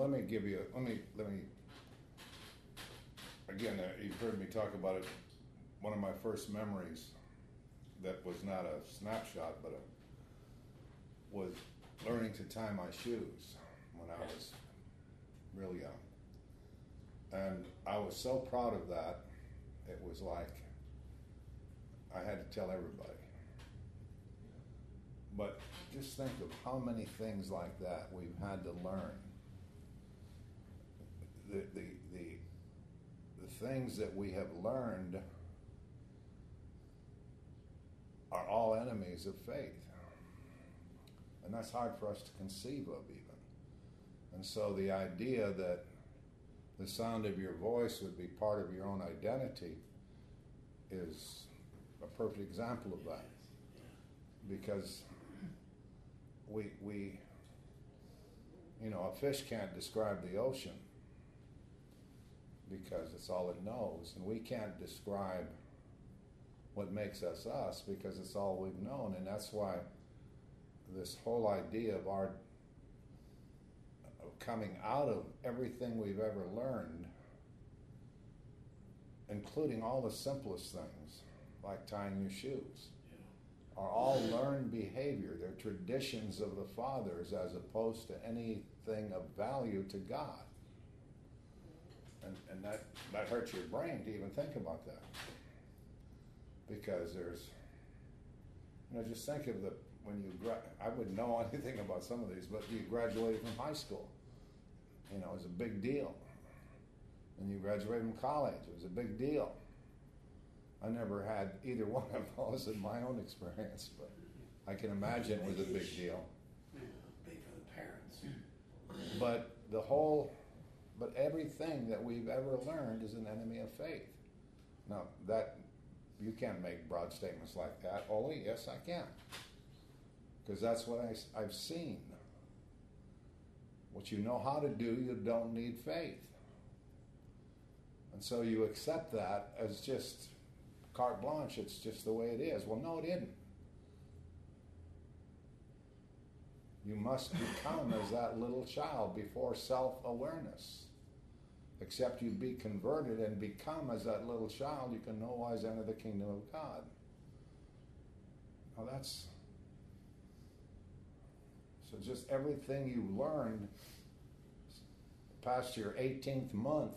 let me give you. Let me. Again, you've heard me talk about it. One of my first memories that was not a snapshot, but was learning to tie my shoes when I was real young. And I was so proud of that, it was like I had to tell everybody. But just think of how many things like that we've had to learn. The things that we have learned are all enemies of faith. And that's hard for us to conceive of even. And so the idea that the sound of your voice would be part of your own identity is a perfect example of that. Because we a fish can't describe the ocean because it's all it knows, and we can't describe what makes us us because it's all we've known. And that's why this whole idea of coming out of everything we've ever learned, including all the simplest things like tying your shoes, are all learned behavior. They're traditions of the fathers as opposed to anything of value to God. And that hurts your brain to even think about that. Because there's, just think of I wouldn't know anything about some of these, but you graduated from high school. It was a big deal. And you graduated from college. It was a big deal. I never had either one of those in my own experience, but I can imagine it was a big deal. Yeah, big for the parents. But everything that we've ever learned is an enemy of faith. Now, you can't make broad statements like that. Oli, yes, I can. Because that's what I've seen. What you know how to do, you don't need faith. And so you accept that as just carte blanche, it's just the way it is. Well, no, it isn't. You must become as that little child before self-awareness. Except you be converted and become as that little child, you can no wise enter the kingdom of God. Now that's... So just everything you learned past your 18th month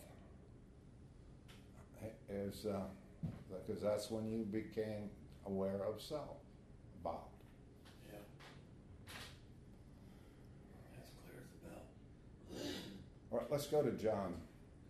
is... because that's when you became aware of self, Bob. Yeah. That's clear as a bell. All right, let's go to John.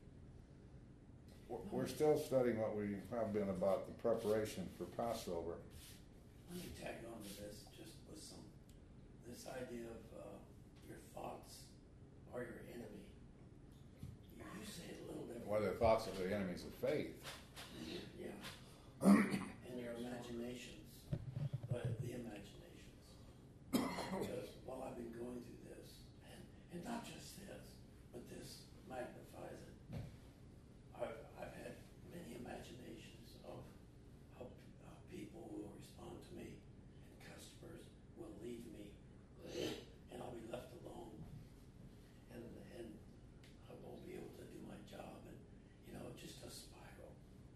We're still studying what we have been about the preparation for Passover. Let me tag on to this just with this idea of your thoughts are your enemy. You say it a little bit. Well, the thoughts are the enemies of faith. Yeah. And your imaginations, the imaginations. Because while I've been going through this, and not just this, but this magnifies it, I've had many imaginations of how people will respond to me, and customers will leave me, and I'll be left alone, and I won't be able to do my job, and just a spiral.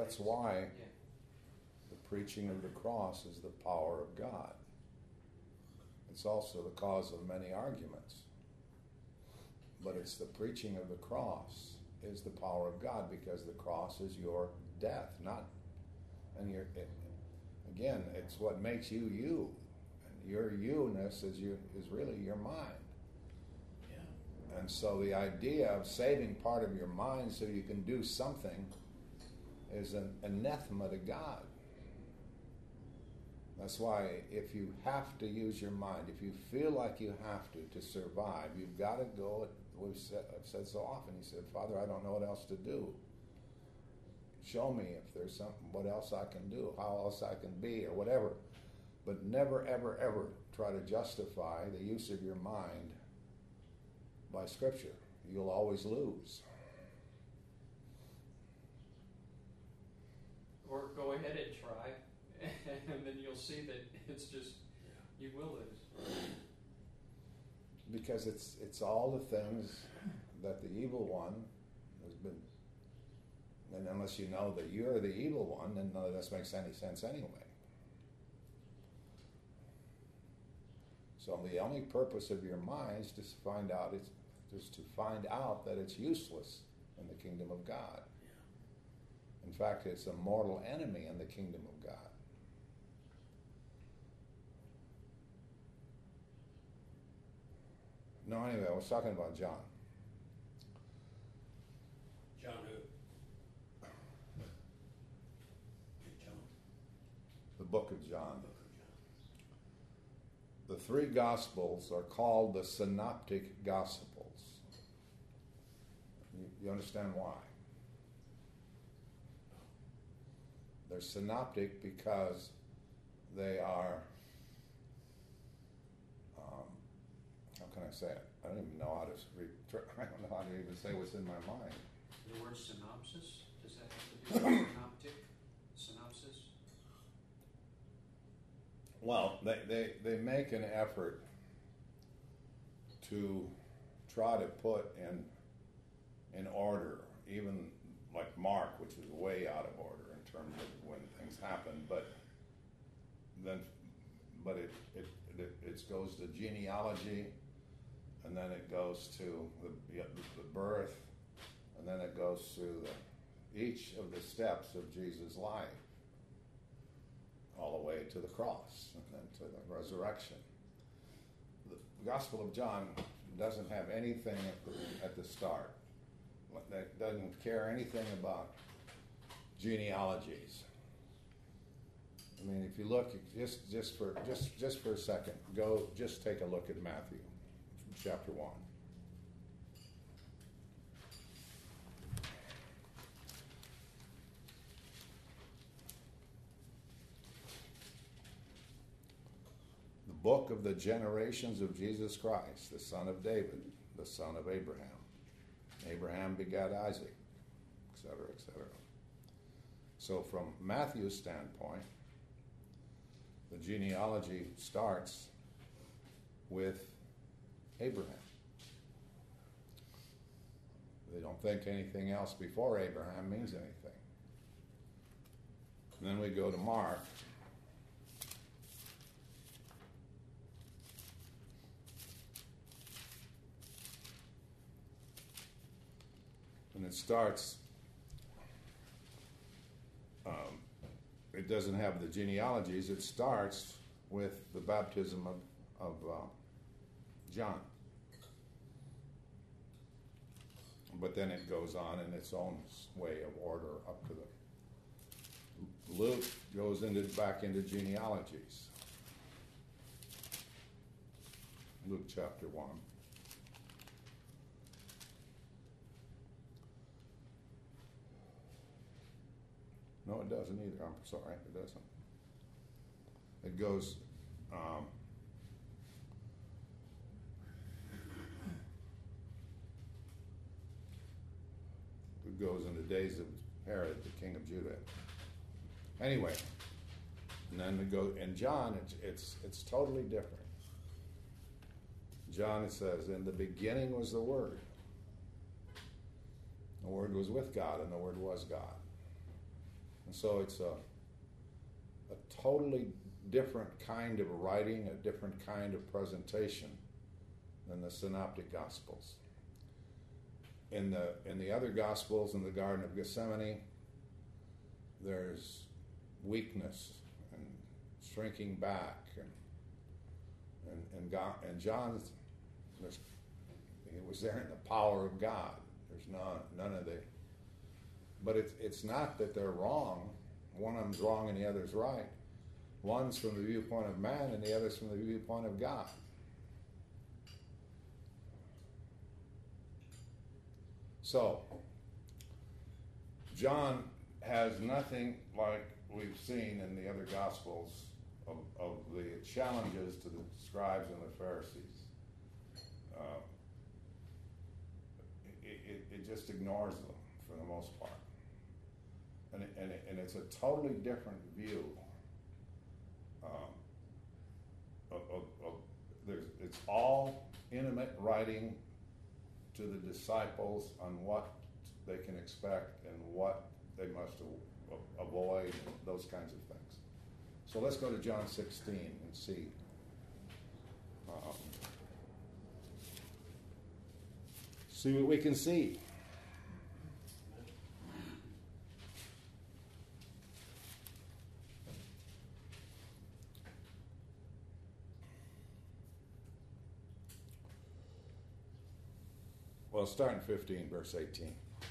That's why the preaching of the cross is the power of God. It's also the cause of many arguments. But it's the preaching of the cross is the power of God, because the cross is your death, again, it's what makes you you. And your you-ness is really your mind. Yeah. And so the idea of saving part of your mind so you can do something is an anathema to God. That's why if you have to use your mind, if you feel like you have to survive, you've got to go. I've said so often, he said, Father, I don't know what else to do. Show me if there's something, what else I can do, how else I can be, or whatever. But never, ever, ever try to justify the use of your mind by Scripture. You'll always lose. Or go ahead and try, and then you'll see that it's just, you will lose. Because it's all the things that the evil one has been, and unless you know that you're the evil one, then none of this makes any sense anyway. So the only purpose of your mind is to find out that it's useless in the kingdom of God. In fact, it's a mortal enemy in the kingdom of God. No, anyway, I was talking about John. John who? John. The book of John. Book of John. The three Gospels are called the Synoptic Gospels. You understand why? They're synoptic because they are, how can I say it? I don't even know how to I don't know how to even say what's in my mind. The word synopsis, does that have to do with synoptic? Synopsis? Well, they make an effort to try to put in order, even like Mark, which is way out of order in terms of when things happen, but it goes to genealogy, and then it goes to the birth, and then it goes through each of the steps of Jesus' life, all the way to the cross, and then to the resurrection. The Gospel of John doesn't have anything at the start. That doesn't care anything about genealogies. I mean, if you look just for a second, just take a look at Matthew, chapter 1. The book of the generations of Jesus Christ, the son of David, the son of Abraham. Abraham begat Isaac, etc., etc. So from Matthew's standpoint, the genealogy starts with Abraham. They don't think anything else before Abraham means anything. And then we go to Mark. And it starts, it doesn't have the genealogies, it starts with the baptism of John. But then it goes on in its own way of order up to the... Luke goes back into genealogies. Luke chapter 1. No, it doesn't either. I'm sorry, it doesn't. It goes, in the days of Herod, the king of Judah. Anyway, and then we go in John. It's totally different. John, it says, in the beginning was the Word. The Word was with God, and the Word was God. And so it's a totally different kind of writing, a different kind of presentation than the Synoptic Gospels. In the other Gospels, in the Garden of Gethsemane, there's weakness and shrinking back, and John's, he was there in the power of God. There's none of the. But it's not that they're wrong. One of them's wrong and the other's right. One's from the viewpoint of man and the other's from the viewpoint of God. So, John has nothing like we've seen in the other Gospels of the challenges to the scribes and the Pharisees. It just ignores them for the most part. And it's a totally different view it's all intimate writing to the disciples on what they can expect and what they must avoid, and those kinds of things. So let's go to John 16 and see. See what we can see. Well, start in 15, verse 18.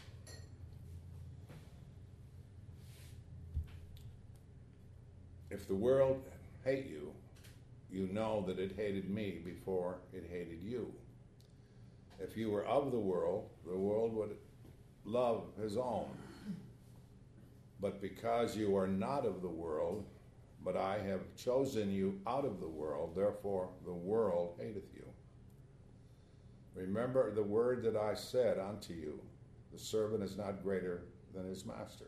If the world hate you, you know that it hated me before it hated you. If you were of the world would love his own. But because you are not of the world, but I have chosen you out of the world, therefore the world hateth you. Remember the word that I said unto you, the servant is not greater than his master,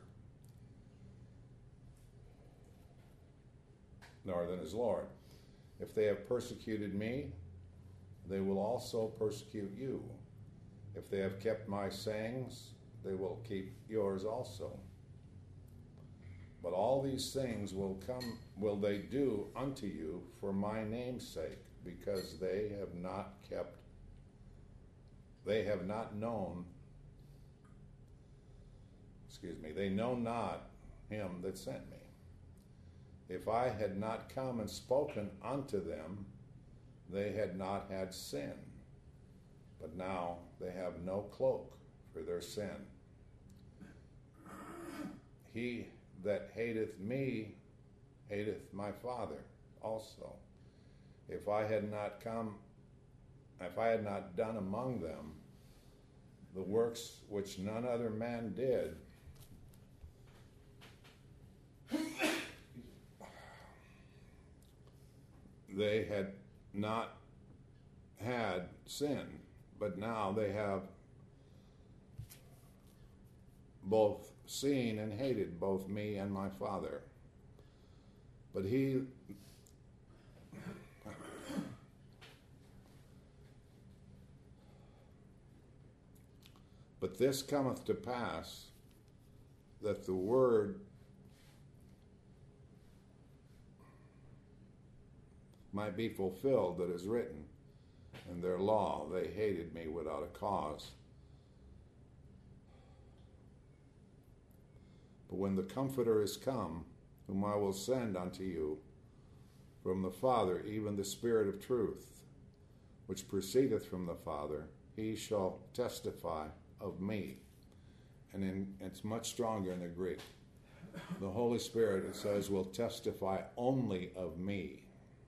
nor than his Lord. If they have persecuted me, they will also persecute you. If they have kept my sayings, they will keep yours also. But all these things will they do unto you for my name's sake, because they have not known, they know not him that sent me. If I had not come and spoken unto them, they had not had sin. But now they have no cloak for their sin. He that hateth me hateth my Father also. If I had not done among them the works which none other man did, they had not had sin, but now they have both seen and hated both me and my Father. But this cometh to pass, that the word might be fulfilled that is written, in their law they hated me without a cause. But when the Comforter is come, whom I will send unto you from the Father, even the Spirit of truth, which proceedeth from the Father, he shall testify of me. And it's much stronger in the Greek. The Holy Spirit, it says, will testify only of me.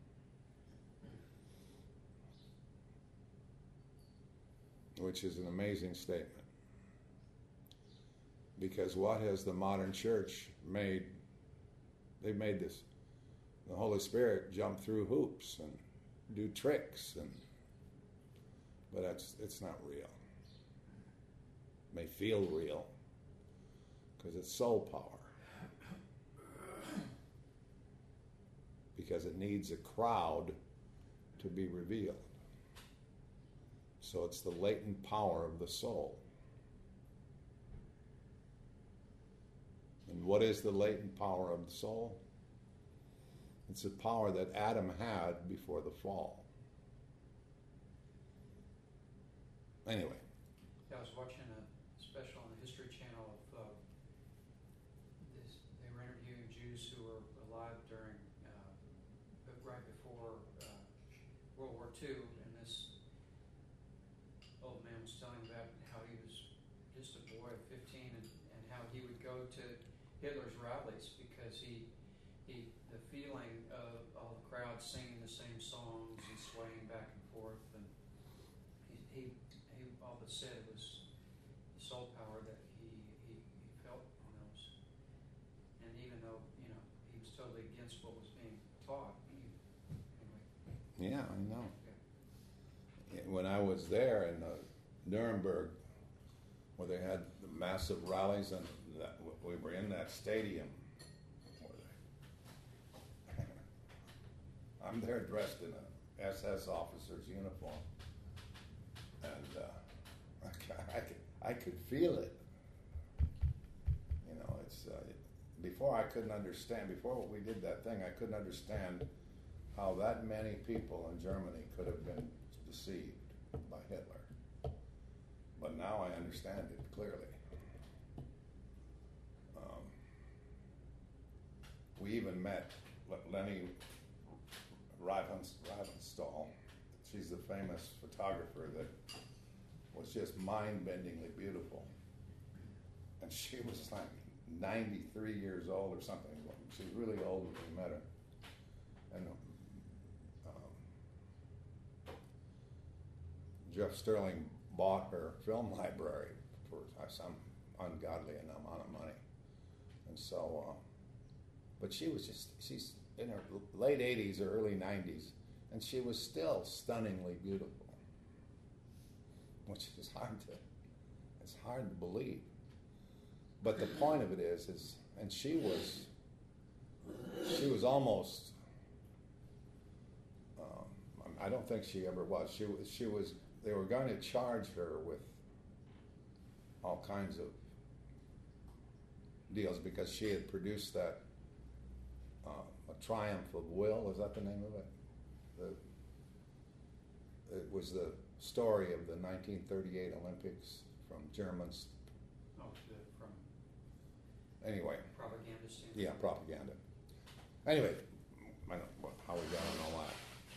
Which is an amazing statement. Because what has the modern church made? They've made this, the Holy Spirit jump through hoops and do tricks, but it's not real. It may feel real because it's soul power. Because it needs a crowd to be revealed. So it's the latent power of the soul. And what is the latent power of the soul? It's the power that Adam had before the fall. Anyway. Yeah, I was watching a special on the History Channel of they were interviewing Jews who were alive during right before World War II, and this old man was telling about how he was just a boy of 15 and how he would go to Hitler's rallies because the feeling of all the crowds singing the same songs and swaying back and forth, and he all but said it was the soul power that he felt on those. And even though, he was totally against what was being taught, anyway. Yeah, I know. Yeah. When I was there in Nuremberg, where they had the massive rallies, and we were in that stadium. I'm there dressed in a SS officer's uniform, and I could feel it. It's before I couldn't understand. Before we did that thing, I couldn't understand how that many people in Germany could have been deceived by Hitler. But now I understand it clearly. We even met Leni Riefenstahl. She's the famous photographer that was just mind-bendingly beautiful. And she was like 93 years old or something. She was really old when we met her. And Jeff Sterling bought her film library for some ungodly amount of money. And so, but she's in her late 80s or early 90s, and she was still stunningly beautiful, which is hard to believe. But the point of it is and she was almost, I don't think she ever was. She was. They were going to charge her with all kinds of deals because she had produced that A Triumph of Will. Is that the name of it? It was the story of the 1938 Olympics from Germans. Oh, from anyway. Propaganda scene. Yeah, propaganda. Anyway, I don't know how we got on all that.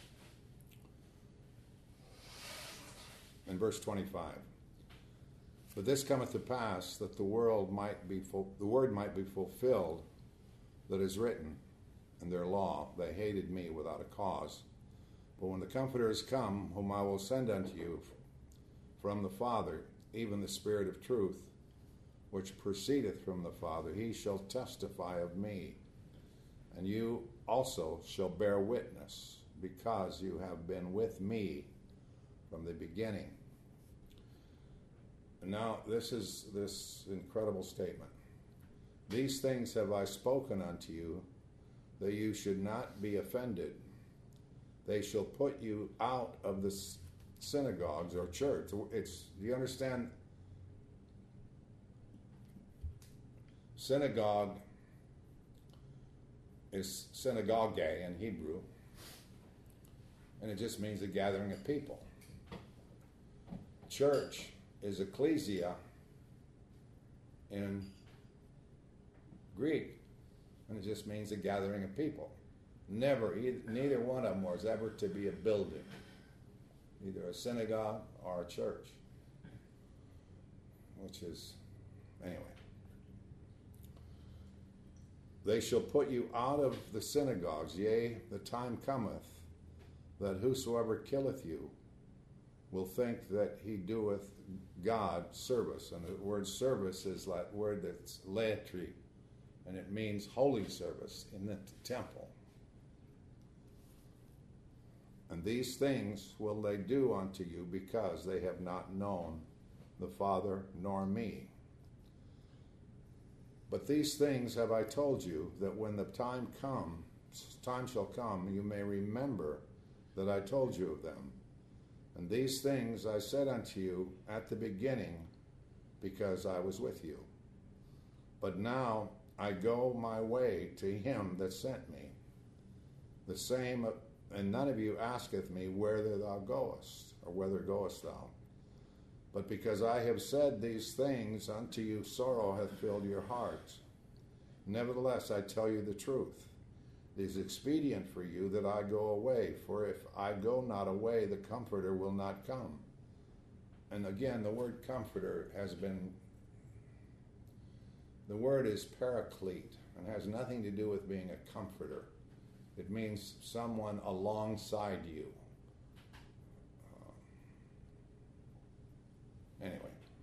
In verse 25, but this cometh to pass that the word might be fulfilled that is written in their law, they hated me without a cause. But when the Comforter is come, whom I will send unto you from the Father, even the Spirit of truth, which proceedeth from the Father, he shall testify of me. And you also shall bear witness, because you have been with me from the beginning. And now this is this incredible statement. These things have I spoken unto you, that you should not be offended. They shall put you out of the synagogues or church. Do you understand? Synagogue is synagogue in Hebrew, and it just means a gathering of people. Church is ecclesia in Greek, and it just means a gathering of people. Neither one of them was ever to be a building, either a synagogue or a church, which is, anyway. They shall put you out of the synagogues, yea, the time cometh, that whosoever killeth you will think that he doeth God service. And the word service is that word that's laetri, and it means holy service in the temple. And these things will they do unto you, because they have not known the Father nor me. But these things have I told you, that when the time shall come, you may remember that I told you of them. And these things I said unto you at the beginning, because I was with you. But now I go my way to him that sent me. The same, and none of you asketh me, whither thou goest, or whither goest thou? But because I have said these things unto you, sorrow hath filled your hearts. Nevertheless, I tell you the truth. It is expedient for you that I go away, for if I go not away, the Comforter will not come. And again, the word comforter the word is paraclete, and has nothing to do with being a comforter. It means someone alongside you. Anyway.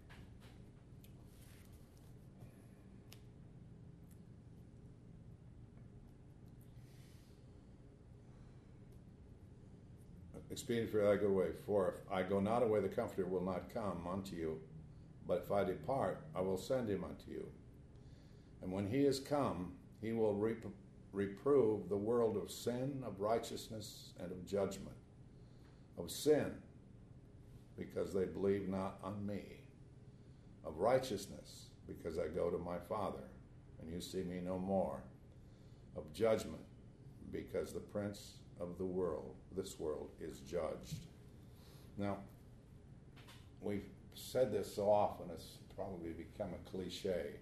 Expedient for you I go away, for if I go not away, the Comforter will not come unto you. But if I depart, I will send him unto you. And when he is come, he will reprove the world of sin, of righteousness, and of judgment. Of sin, because they believe not on me. Of righteousness, because I go to my Father, and you see me no more. Of judgment, because the prince of the world, this world, is judged. Now, we've said this so often, it's probably become a cliche.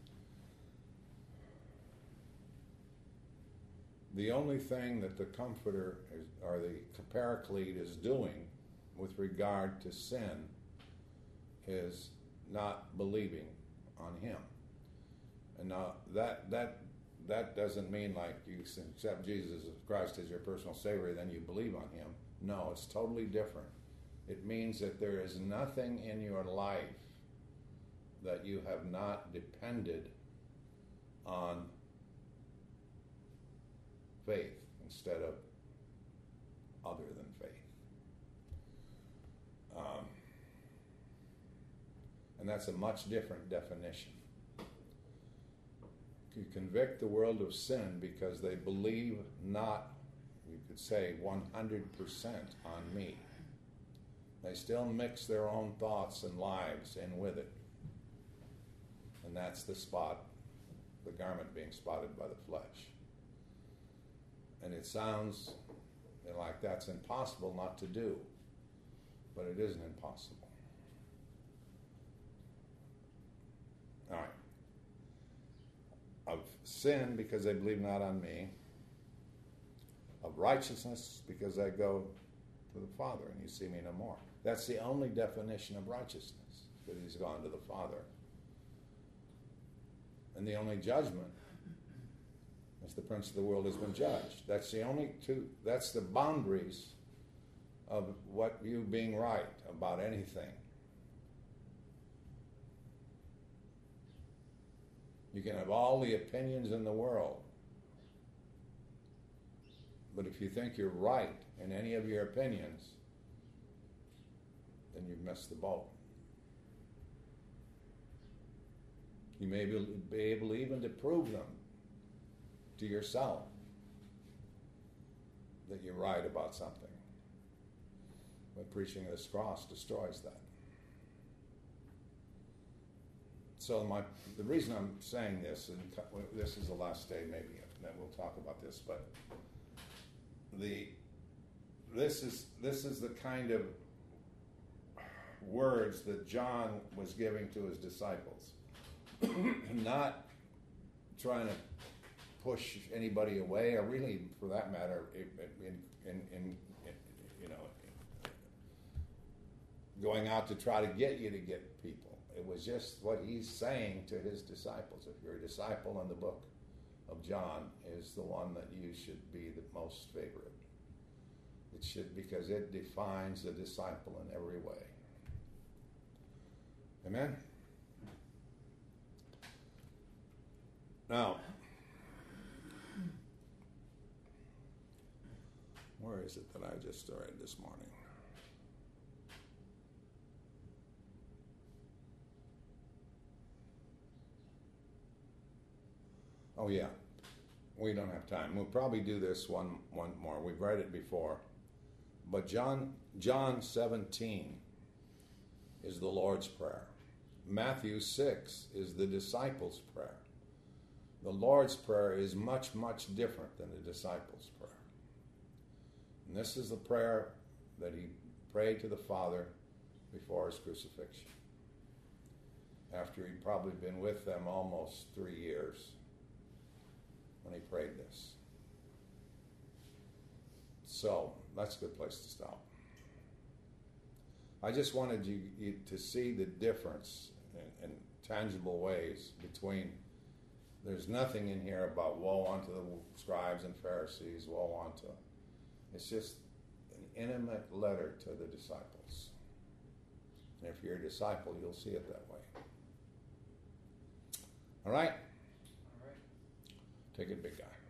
The only thing that the Comforter or the Paraclete is doing with regard to sin is not believing on him. And now that doesn't mean like you accept Jesus Christ as your personal Savior, then you believe on him. No, it's totally different. It means that there is nothing in your life that you have not depended on faith instead of other than faith. And that's a much different definition. You convict the world of sin because they believe not, you could say, 100% on me. They still mix their own thoughts and lives in with it. And that's the spot, the garment being spotted by the flesh. And it sounds like that's impossible not to do, but it isn't impossible. All right. Of sin, because they believe not on me. Of righteousness, because I go to the Father and you see me no more. That's the only definition of righteousness, that he's gone to the Father. And the only judgment is the prince of the world has been judged. That's the only two, that's the boundaries of what you being right about anything. You can have all the opinions in the world, but if you think you're right in any of your opinions, then you've missed the boat. You may be able even to prove them to yourself that you're right about something. But preaching this cross destroys that. So the reason I'm saying this, and this is the last day maybe that we'll talk about this, but this is the kind of words that John was giving to his disciples. Not trying to push anybody away, or really, for that matter, in going out to try to get you to get people. It was just what he's saying to his disciples. If you're a disciple, in the book of John is the one that you should be the most favorite. It should, because it defines the disciple in every way. Amen? Now, where is it that I just read this morning? Oh yeah, we don't have time. We'll probably do this one more. We've read it before. But John 17 is the Lord's Prayer. Matthew 6 is the disciples' prayer. the Lord's Prayer is much, much different than the disciples' prayer. And this is the prayer that he prayed to the Father before his crucifixion, after he'd probably been with them almost 3 years when he prayed this. So that's a good place to stop. I just wanted you to see the difference in tangible ways between, there's nothing in here about woe unto the scribes and Pharisees, woe unto, it's just an intimate letter to the disciples. And if you're a disciple, you'll see it that way. All right? All right. Take it, big guy.